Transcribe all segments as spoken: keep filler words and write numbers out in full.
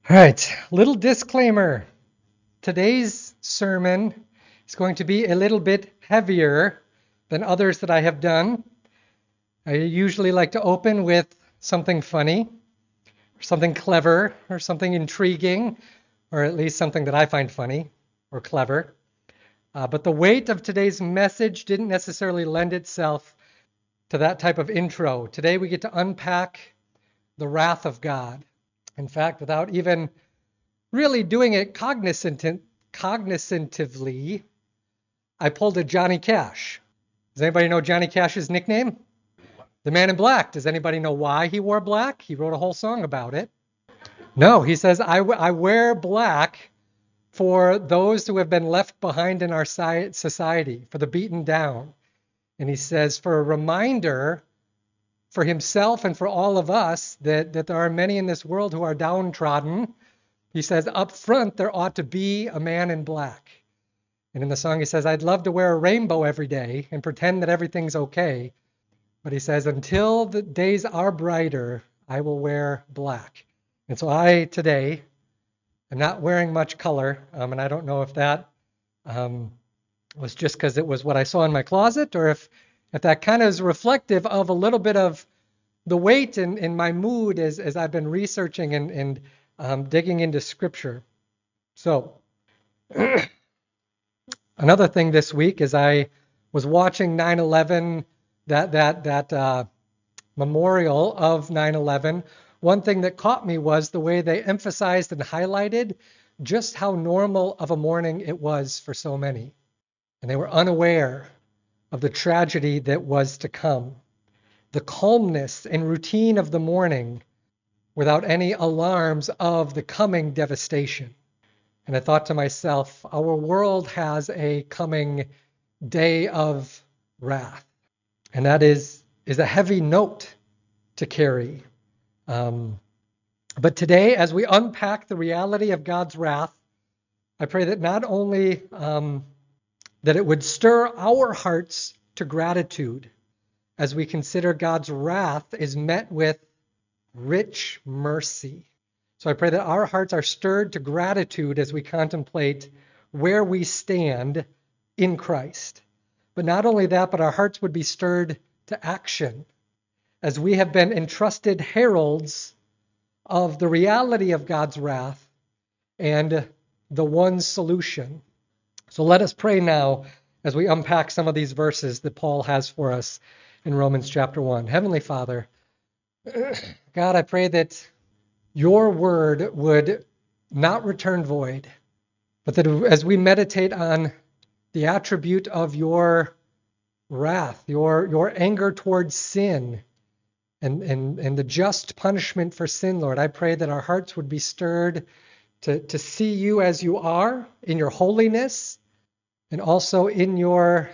All right, little disclaimer. Today's sermon is going to be a little bit heavier than others that I have done. I usually like to open with something funny, or something clever, or something intriguing, or at least something that I find funny or clever. Uh, but the weight of today's message didn't necessarily lend itself to that type of intro. Today we get to unpack the wrath of God. In fact, without even really doing it cognizant, cognitively, I pulled a Johnny Cash. Does anybody know Johnny Cash's nickname? The Man in Black. Does anybody know why he wore black? He wrote a whole song about it. No, he says, I, w- I wear black for those who have been left behind in our society, for the beaten down. And he says, for a reminder for himself and for all of us that, that there are many in this world who are downtrodden. He says, up front, there ought to be a man in black. And in the song, he says, I'd love to wear a rainbow every day and pretend that everything's okay. But he says, until the days are brighter, I will wear black. And so I, today, am not wearing much color. Um, and I don't know if that um, was just because it was what I saw in my closet, or if, if that kind of is reflective of a little bit of the weight in, in my mood as, as I've been researching and, and um, digging into Scripture. So, another thing this week is I was watching nine eleven, that that that uh, memorial of nine eleven. One thing that caught me was the way they emphasized and highlighted just how normal of a morning it was for so many. And they were unaware of the tragedy that was to come. The calmness and routine of the morning without any alarms of the coming devastation. And I thought to myself, our world has a coming day of wrath. And that is, is a heavy note to carry. Um, but today, as we unpack the reality of God's wrath, I pray that not only um, that it would stir our hearts to gratitude as we consider God's wrath is met with rich mercy. So I pray that our hearts are stirred to gratitude as we contemplate where we stand in Christ. But not only that, but our hearts would be stirred to action as we have been entrusted heralds of the reality of God's wrath and the one solution. So let us pray now as we unpack some of these verses that Paul has for us in Romans chapter one. Heavenly Father, God, I pray that your word would not return void, but that as we meditate on the attribute of your wrath, your, your anger towards sin, and, and, and the just punishment for sin, Lord, I pray that our hearts would be stirred to, to see you as you are in your holiness and also in your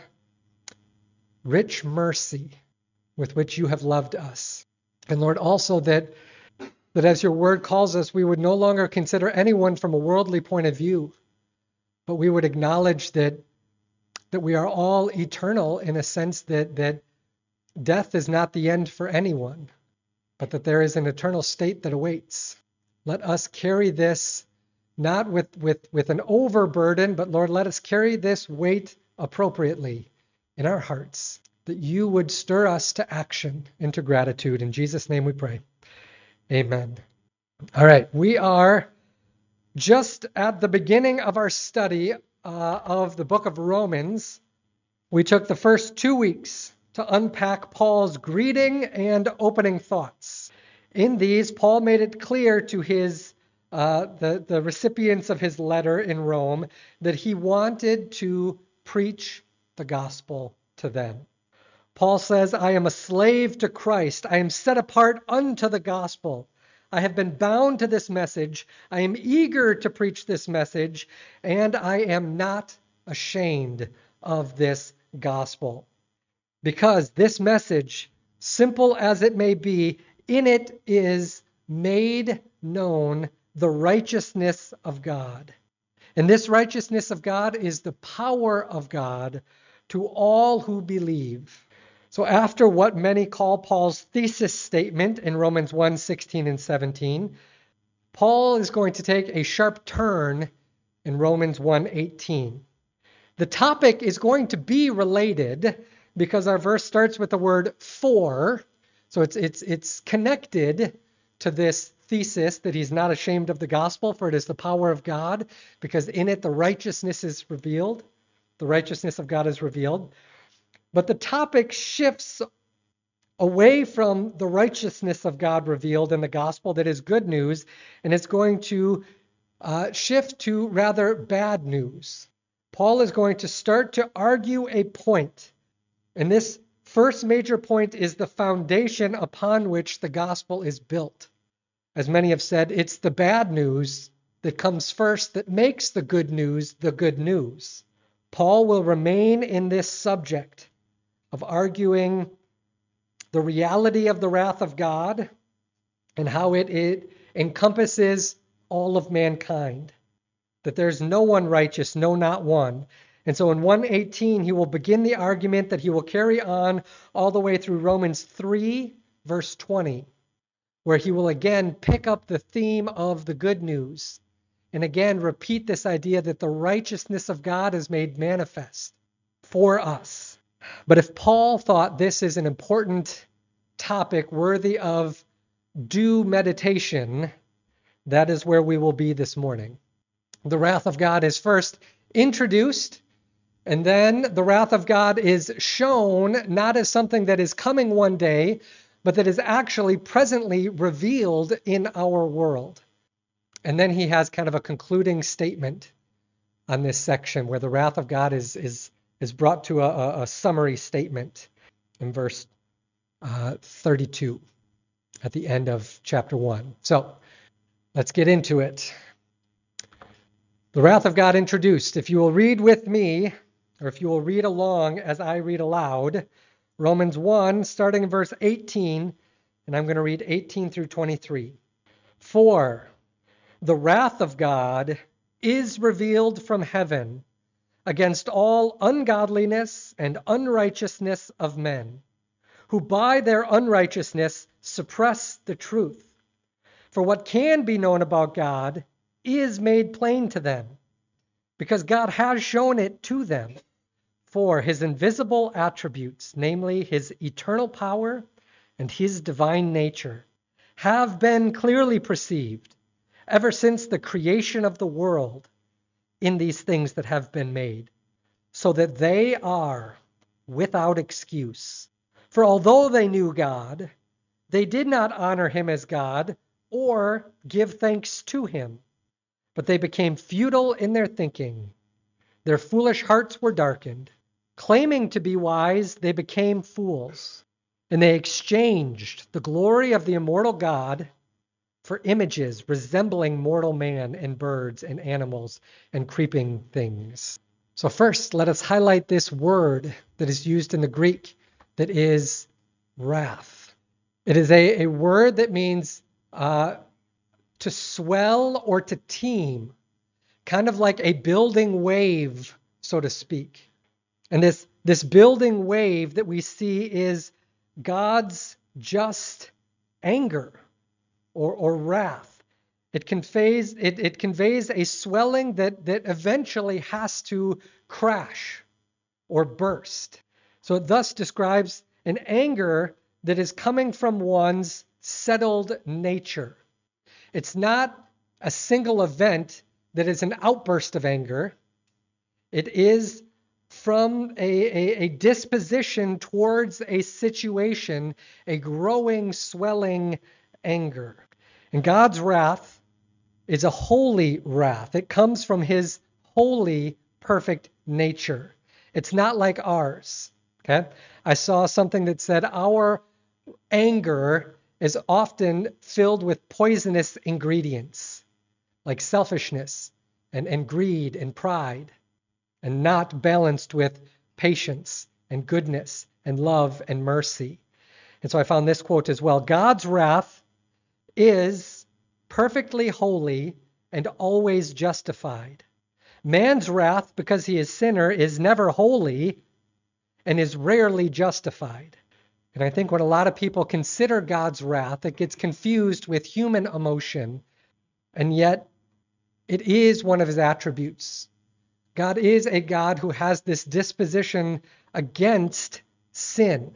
rich mercy with which you have loved us. And Lord, also that that as your word calls us, we would no longer consider anyone from a worldly point of view, but we would acknowledge that that we are all eternal in a sense that that death is not the end for anyone, but that there is an eternal state that awaits. Let us carry this not with, with, with an overburden, but Lord, let us carry this weight appropriately in our hearts, that you would stir us to action and to gratitude. In Jesus' name we pray. Amen. All right, we are just at the beginning of our study uh, of the book of Romans. We took the first two weeks to unpack Paul's greeting and opening thoughts. In these, Paul made it clear to his uh, the, the recipients of his letter in Rome that he wanted to preach the gospel to them. Paul says, I am a slave to Christ. I am set apart unto the gospel. I have been bound to this message. I am eager to preach this message, and I am not ashamed of this gospel. Because this message, simple as it may be, in it is made known the righteousness of God. And this righteousness of God is the power of God to all who believe. So after what many call Paul's thesis statement in Romans one, sixteen and seventeen, Paul is going to take a sharp turn in Romans one eighteen. The topic is going to be related because our verse starts with the word for. So it's it's it's connected to this thesis that he's not ashamed of the gospel, for it is the power of God, because in it the righteousness is revealed. The righteousness of God is revealed. But the topic shifts away from the righteousness of God revealed in the gospel that is good news, and it's going to uh, shift to rather bad news. Paul is going to start to argue a point, and this first major point is the foundation upon which the gospel is built. As many have said, it's the bad news that comes first that makes the good news the good news. Paul will remain in this subject of arguing the reality of the wrath of God and how it, it encompasses all of mankind, that there's no one righteous, no, not one. And so in one eighteen, he will begin the argument that he will carry on all the way through Romans three, verse twenty, where he will again pick up the theme of the good news and again repeat this idea that the righteousness of God is made manifest for us. But if Paul thought this is an important topic worthy of due meditation, that is where we will be this morning. The wrath of God is first introduced, and then the wrath of God is shown not as something that is coming one day, but that is actually presently revealed in our world. And then he has kind of a concluding statement on this section where the wrath of God is is is brought to a, a summary statement in verse uh, thirty-two at the end of chapter one. So let's get into it. The wrath of God introduced. If you will read with me, or if you will read along as I read aloud, Romans one, starting in verse eighteen, and I'm going to read eighteen through twenty-three. For the wrath of God is revealed from heaven against all ungodliness and unrighteousness of men, who by their unrighteousness suppress the truth. For what can be known about God is made plain to them, because God has shown it to them. For his invisible attributes, namely his eternal power and his divine nature, have been clearly perceived ever since the creation of the world in these things that have been made, so that they are without excuse. For although they knew God, they did not honor him as God or give thanks to him, but they became futile in their thinking. Their foolish hearts were darkened. Claiming to be wise, they became fools, and they exchanged the glory of the immortal God for images resembling mortal man and birds and animals and creeping things. So first, let us highlight this word that is used in the Greek that is wrath. It is a, a word that means uh, to swell or to teem, kind of like a building wave, so to speak. And this, this building wave that we see is God's just anger or, or wrath. It conveys, it, it conveys a swelling that, that eventually has to crash or burst. So it thus describes an anger that is coming from one's settled nature. It's not a single event that is an outburst of anger. It is from a, a, a disposition towards a situation, a growing, swelling anger. And God's wrath is a holy wrath. It comes from his holy, perfect nature. It's not like ours. Okay? I saw something that said our anger is often filled with poisonous ingredients, like selfishness and, and greed and pride, and not balanced with patience and goodness and love and mercy. And so I found this quote as well. God's wrath is perfectly holy and always justified. Man's wrath, because he is sinner, is never holy and is rarely justified. And I think when a lot of people consider God's wrath, it gets confused with human emotion And yet, it is one of his attributes. God is a God who has this disposition against sin,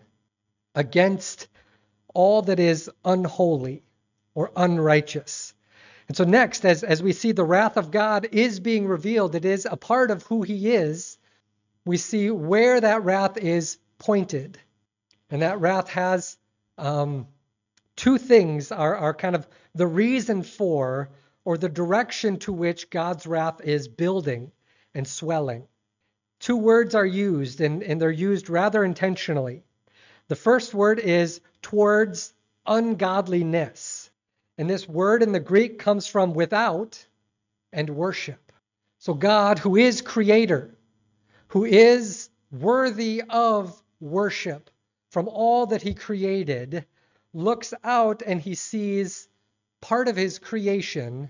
against all that is unholy or unrighteous. And so next, as, as we see the wrath of God is being revealed, it is a part of who he is, we see where that wrath is pointed. And that wrath has um, two things are, are kind of the reason for, or the direction to which God's wrath is building and swelling. Two words are used, and, and they're used rather intentionally. The first word is towards ungodliness. And this word in the Greek comes from without and worship. So God, who is creator, who is worthy of worship from all that he created, looks out and he sees part of his creation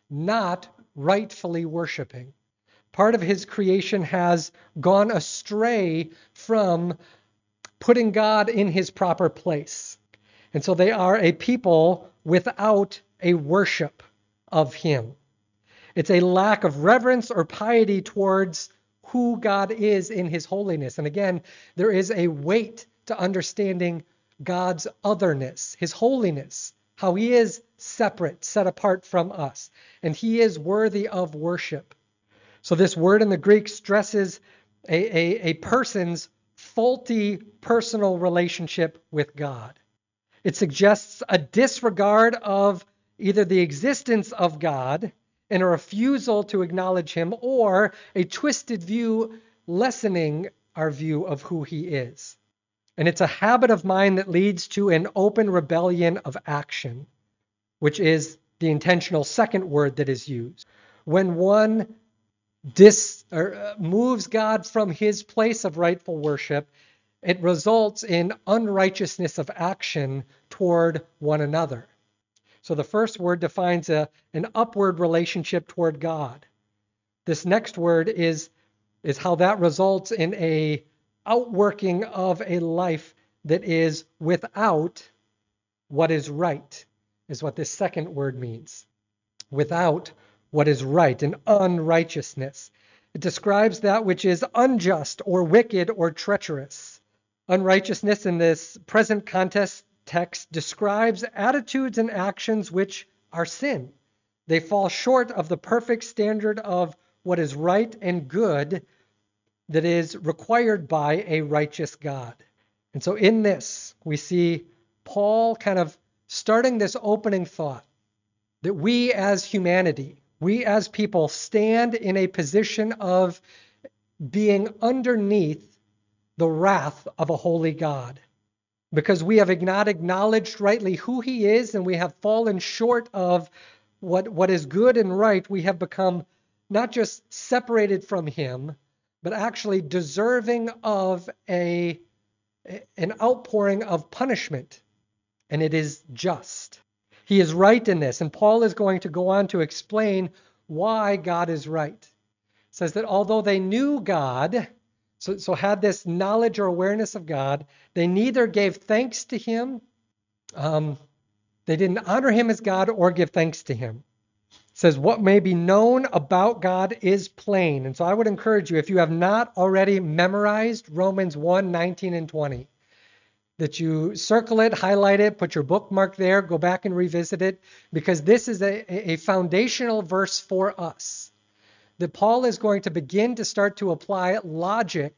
not rightfully worshiping. Part of his creation has gone astray from putting God in his proper place. And so they are a people without a worship of him. It's a lack of reverence or piety towards who God is in his holiness. And again, there is a weight to understanding God's otherness, his holiness, how he is separate, set apart from us, and he is worthy of worship. So this word in the Greek stresses a, a, a person's faulty personal relationship with God. It suggests a disregard of either the existence of God and a refusal to acknowledge him, or a twisted view lessening our view of who he is. And it's a habit of mind that leads to an open rebellion of action, which is the intentional second word that is used. When one dis, or moves God from his place of rightful worship, it results in unrighteousness of action toward one another. So the first word defines a, an upward relationship toward God. This next word is, is how that results in a outworking of a life that is without what is right, is what this second word means. Without what is right, an unrighteousness. It describes that which is unjust or wicked or treacherous. Unrighteousness in this present context text describes attitudes and actions which are sin. They fall short of the perfect standard of what is right and good that is required by a righteous God. And so in this, we see Paul kind of starting this opening thought that we as humanity, we as people stand in a position of being underneath the wrath of a holy God, because we have not acknowledged rightly who he is, and we have fallen short of what, what is good and right. We have become not just separated from him, but actually deserving of a, an outpouring of punishment, and it is just. He is right in this, and Paul is going to go on to explain why God is right. It says that although they knew God, So, so had this knowledge or awareness of God, they neither gave thanks to him, um, they didn't honor him as God or give thanks to him. It says, what may be known about God is plain. And so I would encourage you, if you have not already memorized Romans one, nineteen and twenty, that you circle it, highlight it, put your bookmark there, go back and revisit it, because this is a, a foundational verse for us. That Paul is going to begin to start to apply logic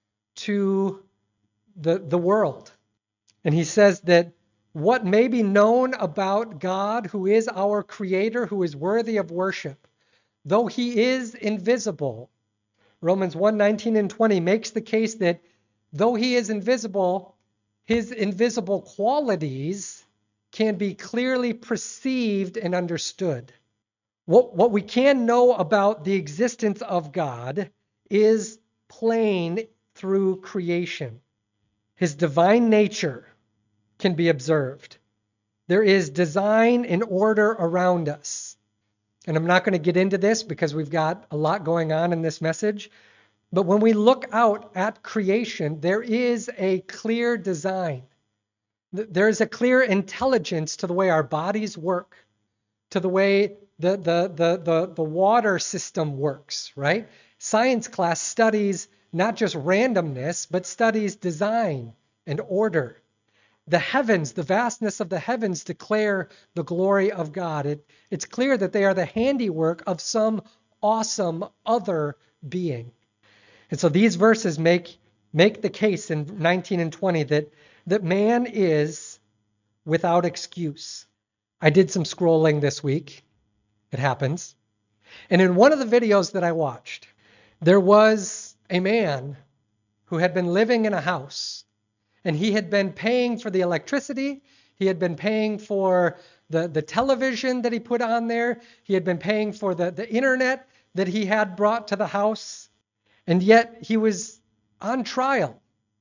to the, the world. And he says that what may be known about God, who is our creator, who is worthy of worship, though he is invisible, Romans one, nineteen and twenty makes the case that though he is invisible, his invisible qualities can be clearly perceived and understood. What, what we can know about the existence of God is plain through creation. His divine nature can be observed. There is design and order around us. And I'm not going to get into this because we've got a lot going on in this message. But when we look out at creation, there is a clear design. There is a clear intelligence to the way our bodies work, to the way the, the, the, the, the water system works, right? Science class studies not just randomness, but studies design and order. The heavens, the vastness of the heavens declare the glory of God. It, it's clear that they are the handiwork of some awesome other being. And so these verses make, make the case in nineteen and twenty that, that man is without excuse. I did some scrolling this week. It happens. And in one of the videos that I watched, there was a man who had been living in a house. And he had been paying for the electricity. He had been paying for the, the television that he put on there. He had been paying for the, the internet that he had brought to the house. And yet he was on trial.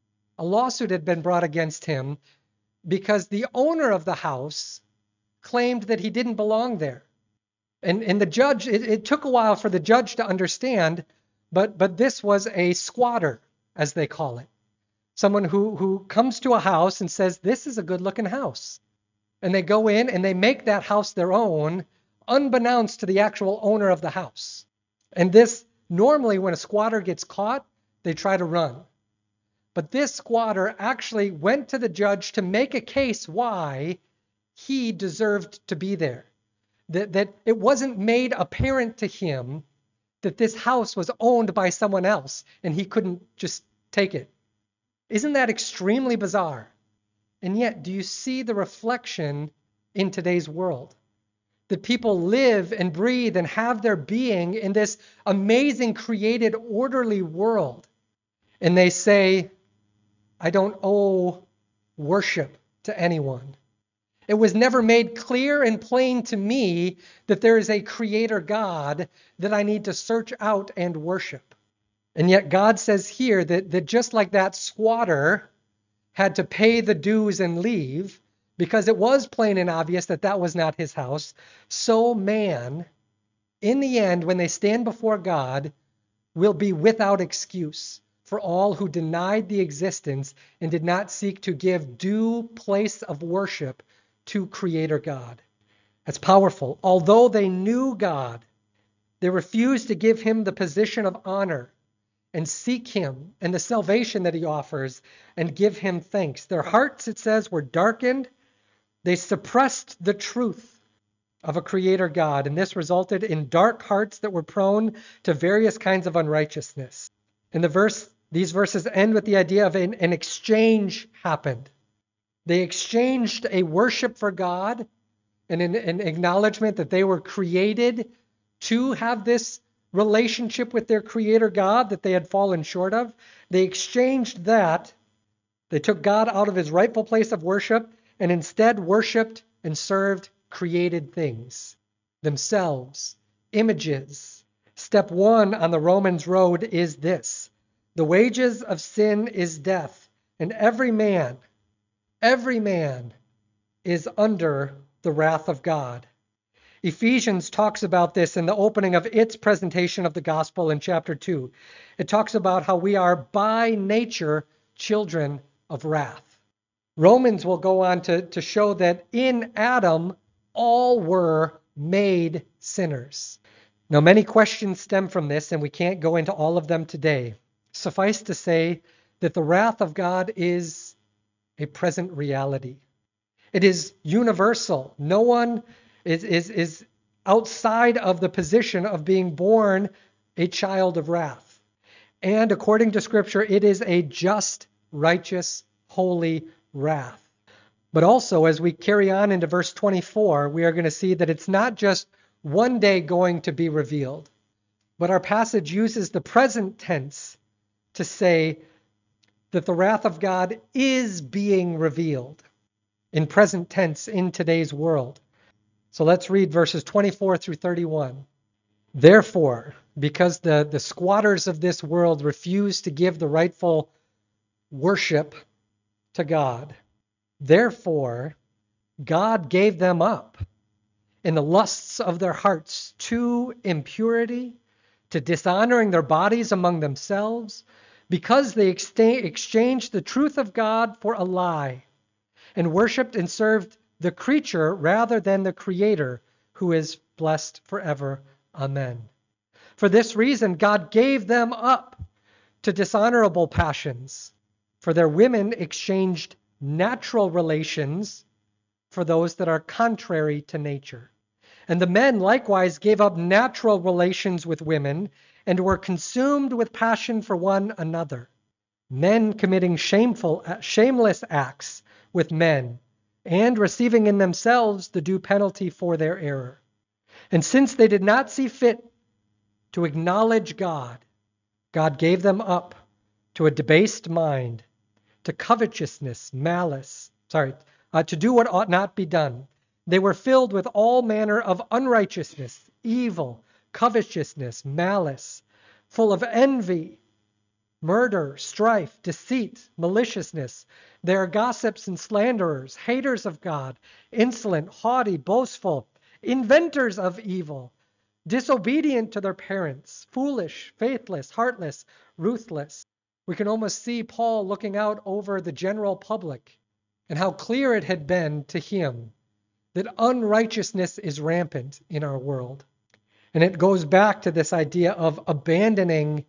A lawsuit had been brought against him because the owner of the house claimed that he didn't belong there. And, and the judge, it, it took a while for the judge to understand, but, but this was a squatter, as they call it. Someone who, who comes to a house and says, this is a good looking house. And they go in and they make that house their own, unbeknownst to the actual owner of the house. And this, normally when a squatter gets caught, they try to run. But this squatter actually went to the judge to make a case why he deserved to be there. That, that it wasn't made apparent to him that this house was owned by someone else and he couldn't just take it. Isn't that extremely bizarre? And yet, do you see the reflection in today's world? That people live and breathe and have their being in this amazing, created, orderly world. And they say, I don't owe worship to anyone. It was never made clear and plain to me that there is a creator God that I need to search out and worship. And yet God says here that, that just like that squatter had to pay the dues and leave because it was plain and obvious that that was not his house, so man, in the end, when they stand before God, will be without excuse for all who denied the existence and did not seek to give due place of worship to Creator God. That's powerful. Although they knew God, they refused to give him the position of honor and seek him and the salvation that he offers and give him thanks. Their hearts, it says, were darkened. They suppressed the truth of a creator God, and this resulted in dark hearts that were prone to various kinds of unrighteousness. In the verse, these verses end with the idea of an, an exchange happened. They exchanged a worship for God and an, an acknowledgement that they were created to have this relationship with their creator God that they had fallen short of. They exchanged that. They took God out of his rightful place of worship and instead worshiped and served created things, themselves, images. Step one on the Romans road is this: the wages of sin is death, and every man, every man is under the wrath of God. Ephesians talks about this in the opening of its presentation of the gospel in chapter two. It talks about how we are by nature children of wrath. Romans will go on to, to show that in Adam, all were made sinners. Now, many questions stem from this, and we can't go into all of them today. Suffice to say that the wrath of God is a present reality. It is universal. No one is, is, is outside of the position of being born a child of wrath. And according to Scripture, it is a just, righteous, holy wrath. But also, as we carry on into verse twenty-four, we are going to see that it's not just one day going to be revealed, but our passage uses the present tense to say that the wrath of God is being revealed in present tense in today's world. So let's read verses twenty-four through thirty-one. Therefore, because the, the squatters of this world refuse to give the rightful worship to God, therefore God gave them up in the lusts of their hearts to impurity, to dishonoring their bodies among themselves, because they exchanged the truth of God for a lie, and worshipped and served the creature rather than the Creator, who is blessed forever. Amen. For this reason, God gave them up to dishonorable passions, for their women exchanged natural relations for those that are contrary to nature. And the men likewise gave up natural relations with women and were consumed with passion for one another, men committing shameful, shameless acts with men, and receiving in themselves the due penalty for their error. And since they did not see fit to acknowledge God, God gave them up to a debased mind, to covetousness, malice, sorry, uh, to do what ought not be done. They were filled with all manner of unrighteousness, evil, covetousness, malice, full of envy, murder, strife, deceit, maliciousness. They are gossips and slanderers, haters of God, insolent, haughty, boastful, inventors of evil, disobedient to their parents, foolish, faithless, heartless, ruthless. We can almost see Paul looking out over the general public and how clear it had been to him that unrighteousness is rampant in our world. And it goes back to this idea of abandoning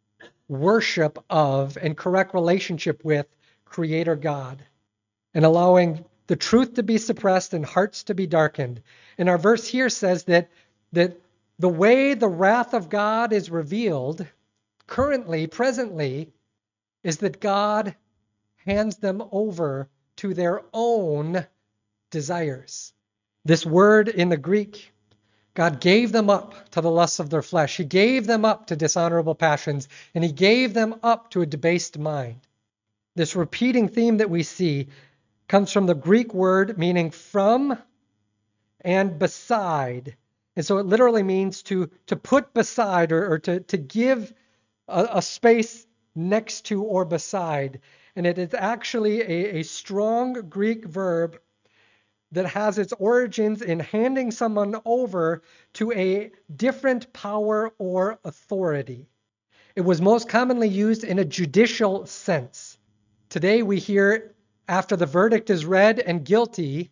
worship of and correct relationship with Creator God and allowing the truth to be suppressed and hearts to be darkened. And our verse here says that, that the way the wrath of God is revealed currently, presently, is that God hands them over to their own desires. This word in the Greek, God gave them up to the lusts of their flesh. He gave them up to dishonorable passions, and he gave them up to a debased mind. This repeating theme that we see comes from the Greek word meaning from and beside. And so it literally means to, to put beside or, or to, to give a, a space next to or beside. And it is actually a, a strong Greek verb that has its origins in handing someone over to a different power or authority. It was most commonly used in a judicial sense. Today we hear after the verdict is read and guilty,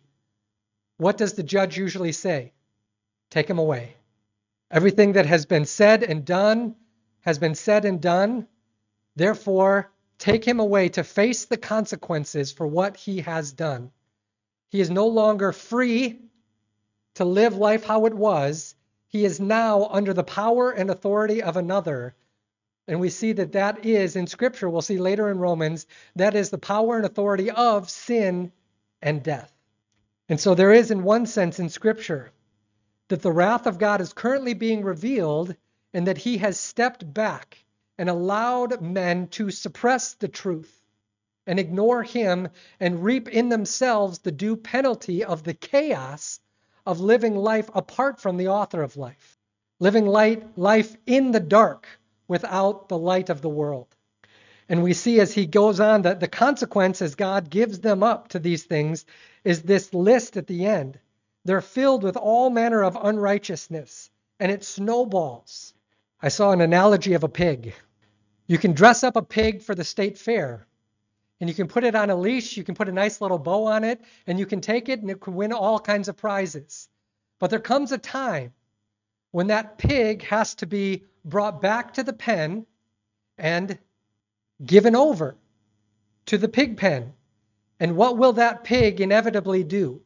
what does the judge usually say? Take him away. Everything that has been said and done has been said and done. Therefore, take him away to face the consequences for what he has done. He is no longer free to live life how it was. He is now under the power and authority of another. And we see that that is, in Scripture, we'll see later in Romans, that is the power and authority of sin and death. And so there is, in one sense, in Scripture, that the wrath of God is currently being revealed and that he has stepped back and allowed men to suppress the truth and ignore him and reap in themselves the due penalty of the chaos of living life apart from the author of life, living light, life in the dark without the light of the world. And we see as he goes on that the consequence as God gives them up to these things is this list at the end. They're filled with all manner of unrighteousness, and it snowballs. I saw an analogy of a pig. You can dress up a pig for the state fair, and you can put it on a leash, you can put a nice little bow on it, and you can take it and it can win all kinds of prizes. But there comes a time when that pig has to be brought back to the pen and given over to the pig pen. And what will that pig inevitably do?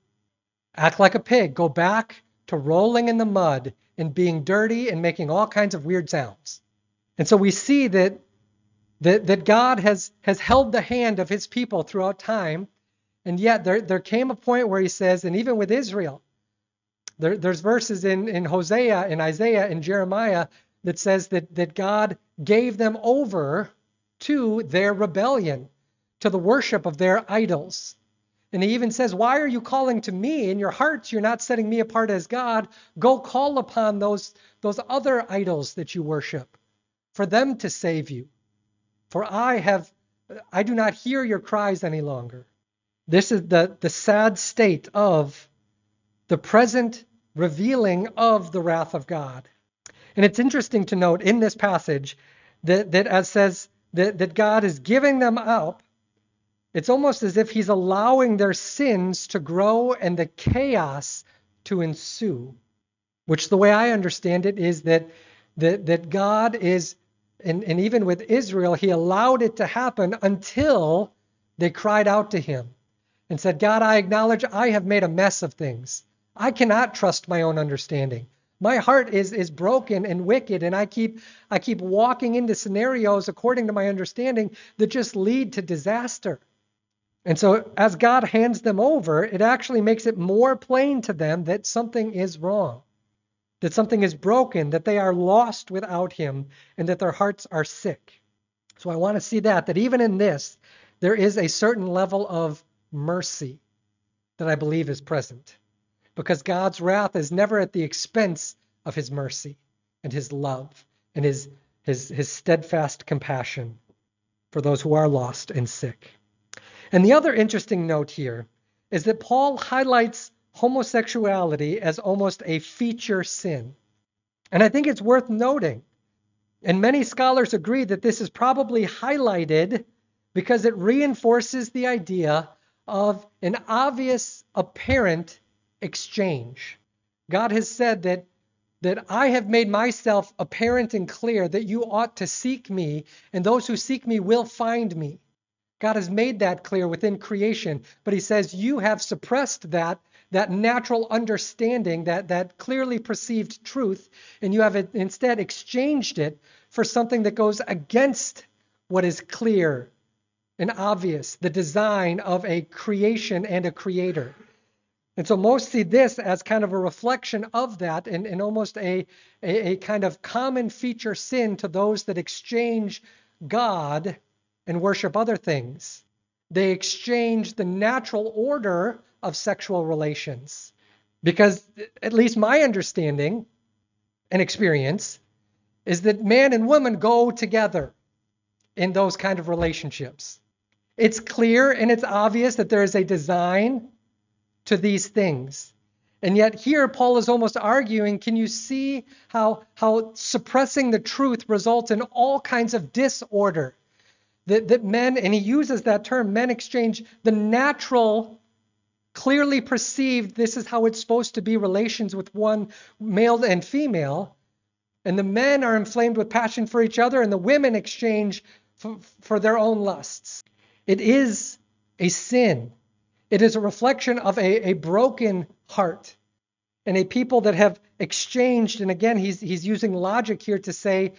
Act like a pig, go back to rolling in the mud and being dirty and making all kinds of weird sounds. And so we see that That, that God has, has held the hand of his people throughout time. And yet there, there came a point where he says, and even with Israel, there, there's verses in, in Hosea, in Isaiah, in Jeremiah that says that, that God gave them over to their rebellion, to the worship of their idols. And he even says, why are you calling to me? In your hearts, you're not setting me apart as God. Go call upon those, those other idols that you worship for them to save you. For I have, I do not hear your cries any longer. This is the, the sad state of the present revealing of the wrath of God. And it's interesting to note in this passage that, that as says that, that God is giving them up, it's almost as if he's allowing their sins to grow and the chaos to ensue. which the way I understand it is that that, that God is, and, and even with Israel, he allowed it to happen until they cried out to him and said, God, I acknowledge I have made a mess of things. I cannot trust my own understanding. My heart is is broken and wicked, and I keep I keep walking into scenarios according to my understanding that just lead to disaster. And so as God hands them over, it actually makes it more plain to them that something is wrong, that something is broken, that they are lost without him, and that their hearts are sick. So I want to see that, that even in this, there is a certain level of mercy that I believe is present. Because God's wrath is never at the expense of his mercy and his love and his, his, his steadfast compassion for those who are lost and sick. And the other interesting note here is that Paul highlights homosexuality as almost a feature sin. And I think it's worth noting, and many scholars agree that this is probably highlighted because it reinforces the idea of an obvious, apparent exchange. God has said that, that I have made myself apparent and clear that you ought to seek me, and those who seek me will find me. God has made that clear within creation, but he says you have suppressed that, that natural understanding, that, that clearly perceived truth, and you have instead exchanged it for something that goes against what is clear and obvious, the design of a creation and a creator. And so most see this as kind of a reflection of that, and, and almost a, a, a kind of common feature sin to those that exchange God and worship other things. They exchange the natural order of sexual relations. Because at least my understanding and experience is that man and woman go together in those kind of relationships. It's clear and it's obvious that there is a design to these things. And yet here Paul is almost arguing, can you see how, how suppressing the truth results in all kinds of disorder? That, that men, and he uses that term, men exchange the natural, clearly perceived, this is how it's supposed to be, relations with one male and female. And the men are inflamed with passion for each other, and the women exchange for, for their own lusts. It is a sin. It is a reflection of a, a broken heart and a people that have exchanged. And again, he's, he's using logic here to say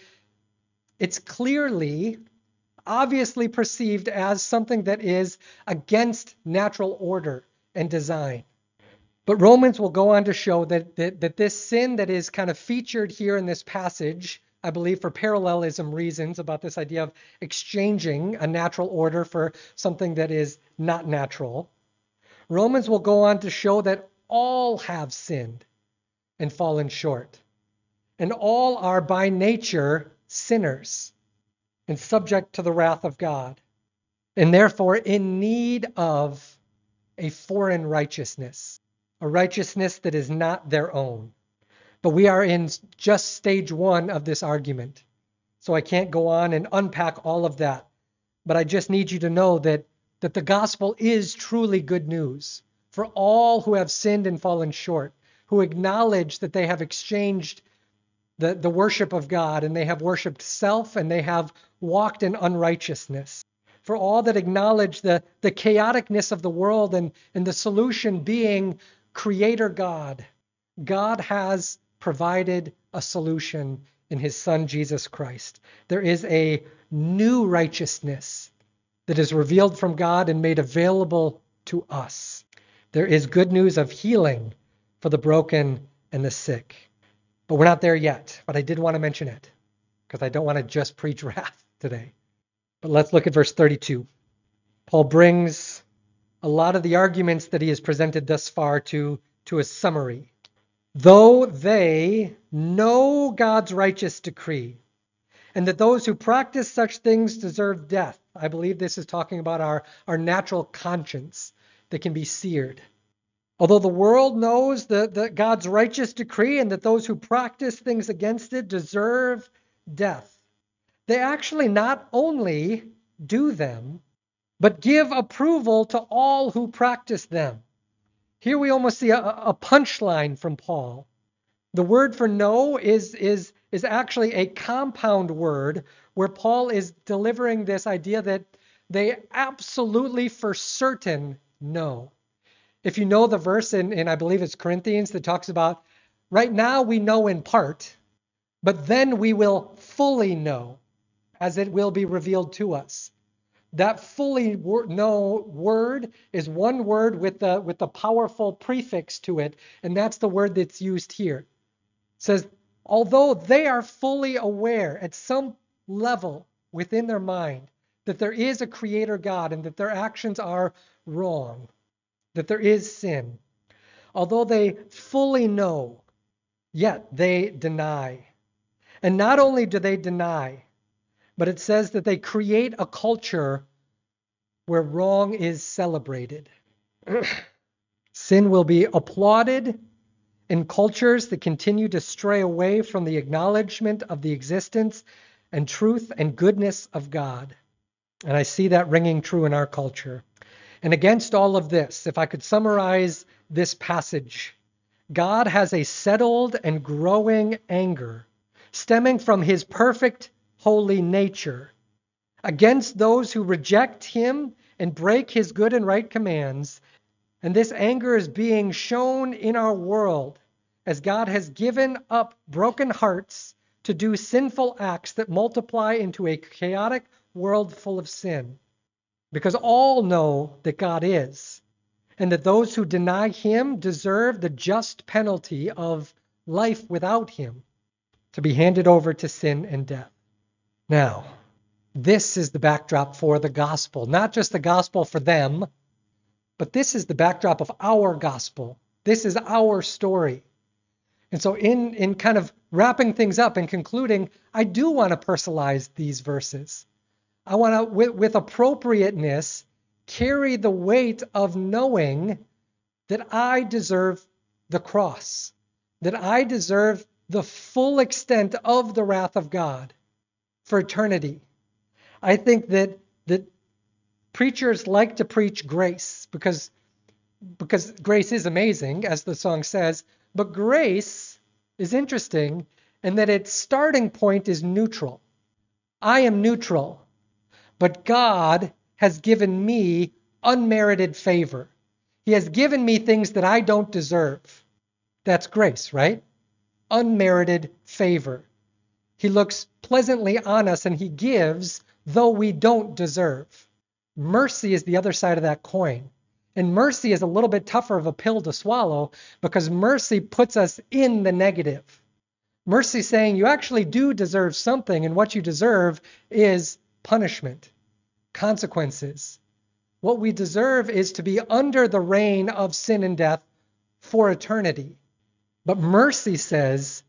it's clearly, obviously perceived as something that is against natural order and design. But Romans will go on to show that, that, that this sin that is kind of featured here in this passage, I believe for parallelism reasons about this idea of exchanging a natural order for something that is not natural. Romans will go on to show that all have sinned and fallen short. And all are by nature sinners and subject to the wrath of God. And therefore in need of a foreign righteousness, a righteousness that is not their own. But we are in just stage one of this argument. So I can't go on and unpack all of that. But I just need you to know that, that the gospel is truly good news for all who have sinned and fallen short, who acknowledge that they have exchanged the, the worship of God, and they have worshiped self, and they have walked in unrighteousness. For all that acknowledge the, the chaoticness of the world, and, and the solution being Creator God. God has provided a solution in his Son, Jesus Christ. There is a new righteousness that is revealed from God and made available to us. There is good news of healing for the broken and the sick. But we're not there yet. But I did want to mention it because I don't want to just preach wrath today. But let's look at verse thirty-two. Paul brings a lot of the arguments that he has presented thus far to, to a summary. Though they know God's righteous decree, and that those who practice such things deserve death. I believe this is talking about our, our natural conscience that can be seared. Although the world knows that, that God's righteous decree and that those who practice things against it deserve death, they actually not only do them, but give approval to all who practice them. Here we almost see a, a punchline from Paul. The word for know is, is, is actually a compound word where Paul is delivering this idea that they absolutely for certain know. If you know the verse in, in I believe it's Corinthians that talks about, right now we know in part, but then we will fully know as it will be revealed to us. That fully wor- know word is one word with the, with the powerful prefix to it, and that's the word that's used here. It says, although they are fully aware at some level within their mind that there is a creator God and that their actions are wrong, that there is sin, although they fully know, yet they deny. And not only do they deny, but it says that they create a culture where wrong is celebrated. Sin will be applauded in cultures that continue to stray away from the acknowledgement of the existence and truth and goodness of God. And I see that ringing true in our culture. And against all of this, if I could summarize this passage, God has a settled and growing anger stemming from his perfect holy nature against those who reject him and break his good and right commands. And this anger is being shown in our world as God has given up broken hearts to do sinful acts that multiply into a chaotic world full of sin. Because all know that God is, and that those who deny him deserve the just penalty of life without him, to be handed over to sin and death. Now, this is the backdrop for the gospel, not just the gospel for them, but this is the backdrop of our gospel. This is our story. And so in, in kind of wrapping things up and concluding, I do want to personalize these verses. I want to, with, with appropriateness, carry the weight of knowing that I deserve the cross, that I deserve the full extent of the wrath of God for eternity. I think that that preachers like to preach grace because, because grace is amazing, as the song says, but grace is interesting in that its starting point is neutral. I am neutral, but God has given me unmerited favor. He has given me things that I don't deserve. That's grace, right? Unmerited favor. He looks pleasantly on us and he gives though we don't deserve. Mercy is the other side of that coin. And mercy is a little bit tougher of a pill to swallow because mercy puts us in the negative. Mercy saying you actually do deserve something, and what you deserve is punishment, consequences. What we deserve is to be under the reign of sin and death for eternity. But mercy says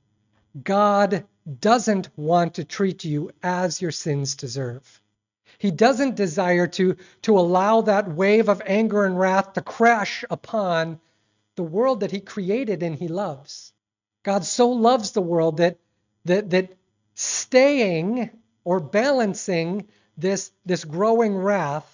God doesn't want to treat you as your sins deserve. He doesn't desire to, to allow that wave of anger and wrath to crash upon the world that he created and he loves. God so loves the world that, that, that staying or balancing this, this growing wrath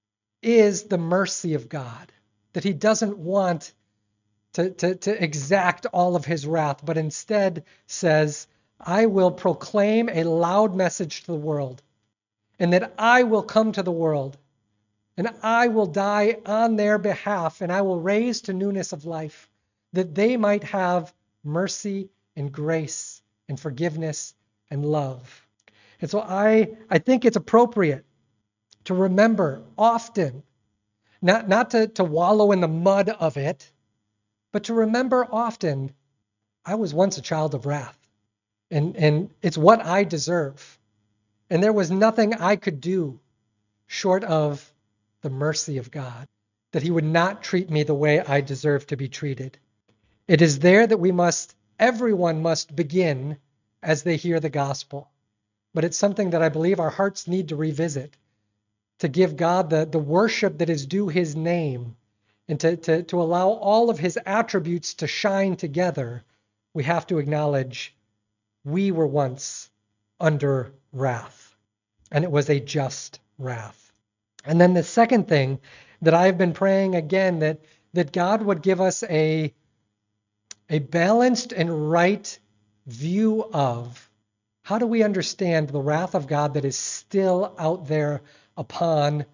is the mercy of God. That he doesn't want to, to, to exact all of his wrath, but instead says, I will proclaim a loud message to the world, and that I will come to the world, and I will die on their behalf, and I will raise to newness of life, that they might have mercy and grace and forgiveness and love. And so I, I think it's appropriate to remember often, not, not to, to wallow in the mud of it, but to remember often, I was once a child of wrath, and, and it's what I deserve. And there was nothing I could do short of the mercy of God, that he would not treat me the way I deserve to be treated. It is there that we must, everyone must begin as they hear the gospel. But it's something that I believe our hearts need to revisit, to give God the, the worship that is due his name, and to, to, to allow all of his attributes to shine together. We have to acknowledge we were once under wrath, and it was a just wrath. And then the second thing that I've been praying again, that, that God would give us a, a balanced and right view of how do we understand the wrath of God that is still out there upon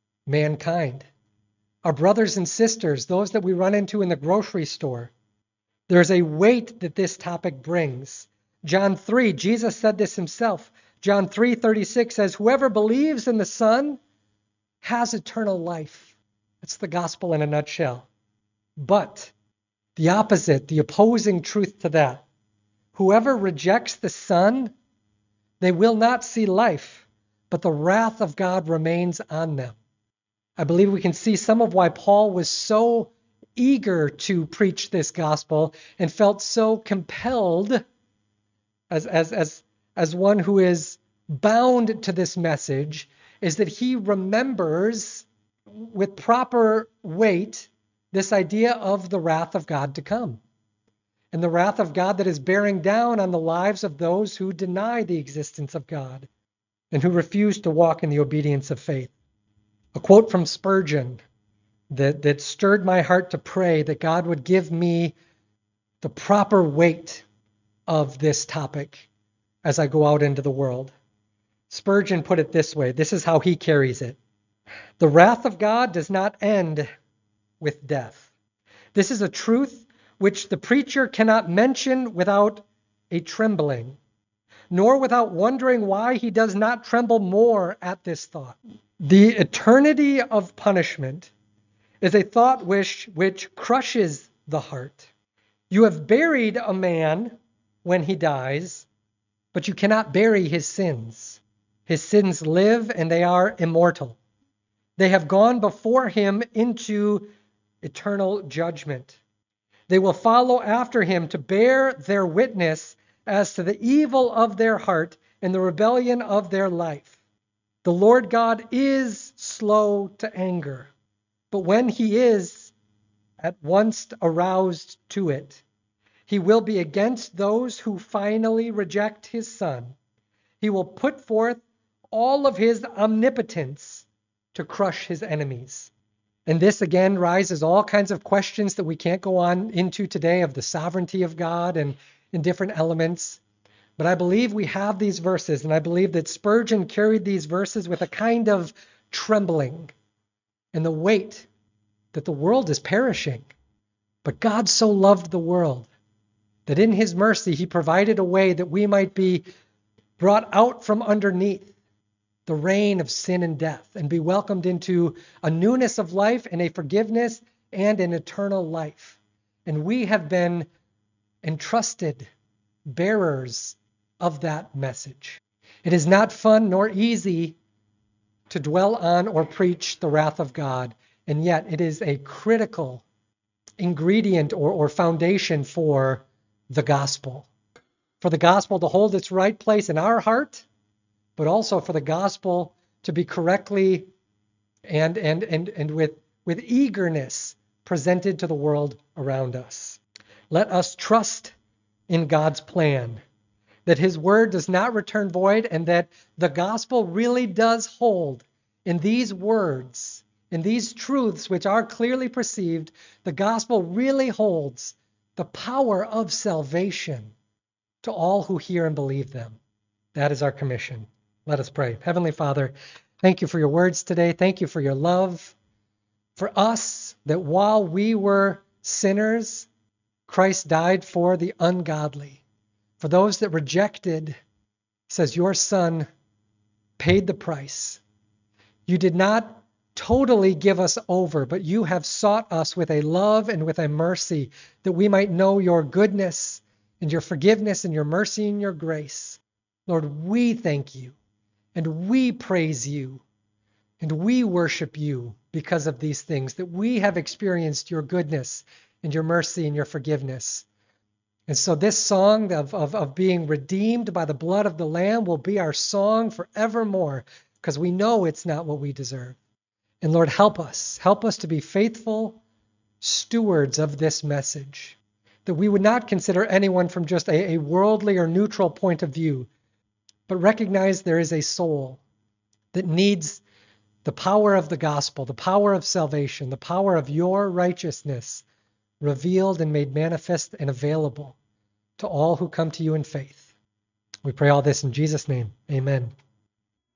mankind. Our brothers and sisters, those that we run into in the grocery store, there's a weight that this topic brings. John three, Jesus said this himself. John three thirty-six says, whoever believes in the Son has eternal life. That's the gospel in a nutshell. But the opposite, the opposing truth to that, whoever rejects the Son, they will not see life, but the wrath of God remains on them. I believe we can see some of why Paul was so eager to preach this gospel and felt so compelled as, as, as, as one who is bound to this message, is that he remembers with proper weight this idea of the wrath of God to come. And the wrath of God that is bearing down on the lives of those who deny the existence of God and who refuse to walk in the obedience of faith. A quote from Spurgeon that, that stirred my heart to pray that God would give me the proper weight of this topic as I go out into the world. Spurgeon put it this way. This is how he carries it. The wrath of God does not end with death. This is a truth which the preacher cannot mention without a trembling, nor without wondering why he does not tremble more at this thought. The eternity of punishment is a thought which, which crushes the heart. You have buried a man when he dies, but you cannot bury his sins. His sins live and they are immortal. They have gone before him into eternal judgment. They will follow after him to bear their witness as to the evil of their heart and the rebellion of their life. The Lord God is slow to anger, but when he is at once aroused to it, he will be against those who finally reject his Son. He will put forth all of his omnipotence to crush his enemies. And this again raises all kinds of questions that we can't go on into today of the sovereignty of God and in different elements. But I believe we have these verses, and I believe that Spurgeon carried these verses with a kind of trembling and the weight that the world is perishing. But God so loved the world that in his mercy he provided a way that we might be brought out from underneath the reign of sin and death and be welcomed into a newness of life and a forgiveness and an eternal life. And we have been entrusted bearers of that message. It is not fun nor easy to dwell on or preach the wrath of God, and yet it is a critical ingredient or, or foundation for the gospel. For the gospel to hold its right place in our heart, but also for the gospel to be correctly and and and, and with, with eagerness presented to the world around us. Let us trust in God's plan, that his word does not return void, and that the gospel really does hold in these words, in these truths which are clearly perceived. The gospel really holds the power of salvation to all who hear and believe them. That is our commission. Let us pray. Heavenly Father, thank you for your words today. Thank you for your love for us, that while we were sinners, Christ died for the ungodly. For those that rejected, says your Son paid the price. You did not totally give us over, but you have sought us with a love and with a mercy that we might know your goodness and your forgiveness and your mercy and your grace. Lord, we thank you and we praise you and we worship you because of these things, that we have experienced your goodness and your mercy and your forgiveness. And so this song of, of, of being redeemed by the blood of the Lamb will be our song forevermore, because we know it's not what we deserve. And Lord, help us. Help us to be faithful stewards of this message, that we would not consider anyone from just a, a worldly or neutral point of view, but recognize there is a soul that needs the power of the gospel, the power of salvation, the power of your righteousness revealed and made manifest and available to all who come to you in faith. We pray all this in Jesus' name. Amen.